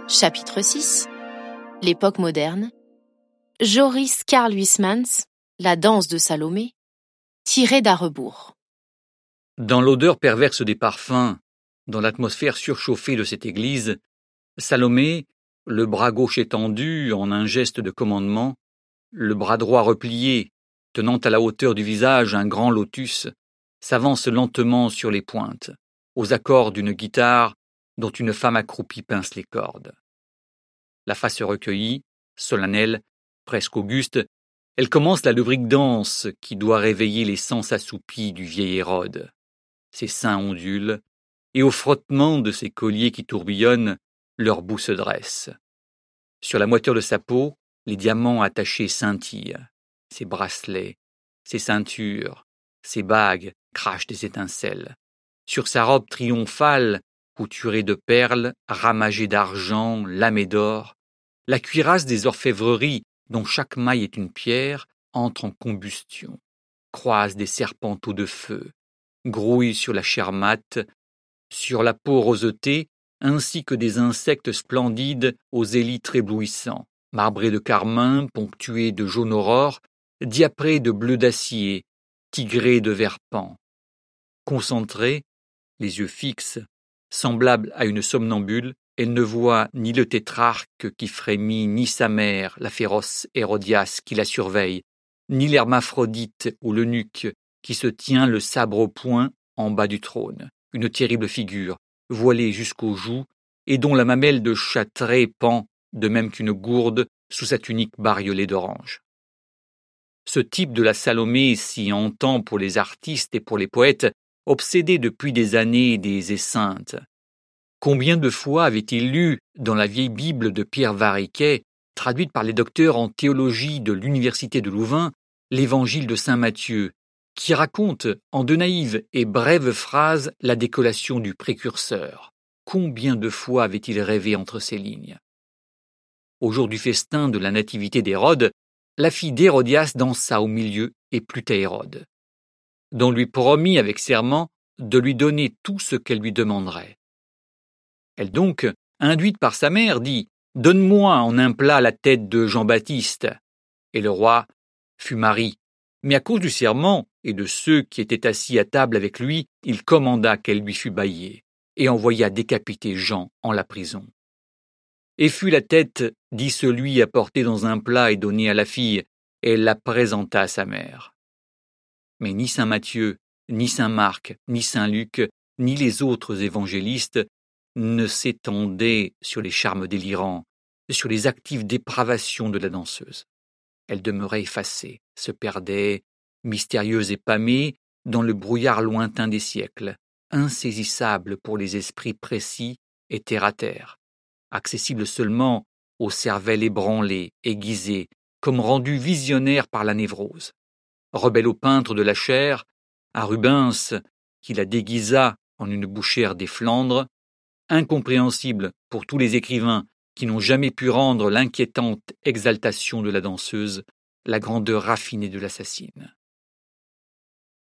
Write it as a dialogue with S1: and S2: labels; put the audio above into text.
S1: Chapitre 6. L'époque moderne. Joris Karl Huysmans, La danse de Salomé, tiré d'À rebours.
S2: Dans l'odeur perverse des parfums, dans l'atmosphère surchauffée de cette église, Salomé, le bras gauche étendu en un geste de commandement, le bras droit replié, tenant à la hauteur du visage un grand lotus, s'avance lentement sur les pointes, aux accords d'une guitare dont une femme accroupie pince les cordes. La face recueillie, solennelle, presque auguste, elle commence la lubrique danse qui doit réveiller les sens assoupis du vieil Hérode. Ses seins ondulent, et au frottement de ses colliers qui tourbillonnent, leur bout se dresse. Sur la moiteur de sa peau, les diamants attachés scintillent. Ses bracelets, ses ceintures, ses bagues crachent des étincelles. Sur sa robe triomphale, couturée de perles, ramagée d'argent, lamée d'or, la cuirasse des orfèvreries, dont chaque maille est une pierre, entre en combustion, croise des serpenteaux de feu, grouille sur la chair mate, sur la peau rosetée, ainsi que des insectes splendides aux élytres éblouissants, marbrés de carmin, ponctués de jaune aurore, diaprés de bleu d'acier, tigrés de vert pan. Concentrée, les yeux fixes, semblable à une somnambule, elle ne voit ni le tétrarque qui frémit, ni sa mère, la féroce Hérodias qui la surveille, ni l'hermaphrodite ou l'eunuque qui se tient le sabre au poing en bas du trône, une terrible figure, voilée jusqu'aux joues, et dont la mamelle de châtré pend, de même qu'une gourde, sous sa tunique bariolée d'orange. Ce type de la Salomé s'y entend pour les artistes et pour les poètes, obsédés depuis des années des esseintes. Combien de fois avait-il lu dans la vieille Bible de Pierre Variquet, traduite par les docteurs en théologie de l'Université de Louvain, l'évangile de saint Matthieu, qui raconte en de naïves et brèves phrases la décollation du précurseur. Combien de fois avait-il rêvé entre ces lignes? Au jour du festin de la nativité d'Hérode, la fille d'Hérodias dansa au milieu et plut à Hérode, dont lui promit avec serment de lui donner tout ce qu'elle lui demanderait. Elle donc, induite par sa mère, dit « Donne-moi en un plat la tête de Jean-Baptiste ». Et le roi fut mari. Mais à cause du serment et de ceux qui étaient assis à table avec lui, il commanda qu'elle lui fût baillée et envoya décapiter Jean en la prison. Et fut la tête, dit celui, apportée dans un plat et donnée à la fille, et elle la présenta à sa mère. Mais ni saint Matthieu, ni saint Marc, ni saint Luc, ni les autres évangélistes ne s'étendaient sur les charmes délirants, sur les actives dépravations de la danseuse. Elle demeurait effacée, se perdait, mystérieuse et pâmée, dans le brouillard lointain des siècles, insaisissable pour les esprits précis et terre-à-terre, accessible seulement aux cervelles ébranlées, aiguisées, comme rendues visionnaires par la névrose. Rebelle au peintre de la chair, à Rubens, qui la déguisa en une bouchère des Flandres, incompréhensible pour tous les écrivains qui n'ont jamais pu rendre l'inquiétante exaltation de la danseuse, la grandeur raffinée de l'assassine.